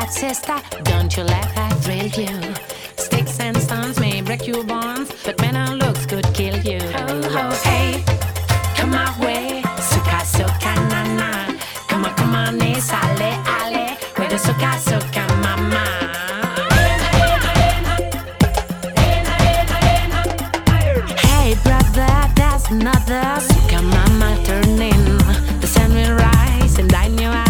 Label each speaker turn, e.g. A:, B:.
A: bad sister, don't you let her drill you. Sticks and stones may break your bones, but men and looks could kill you. Oh, oh, hey, come my way, suka suka na na. Come on, sale ale, with the suka suka mama. Hey brother, there's another suka mama turning. The sun will rise and light in your eyes.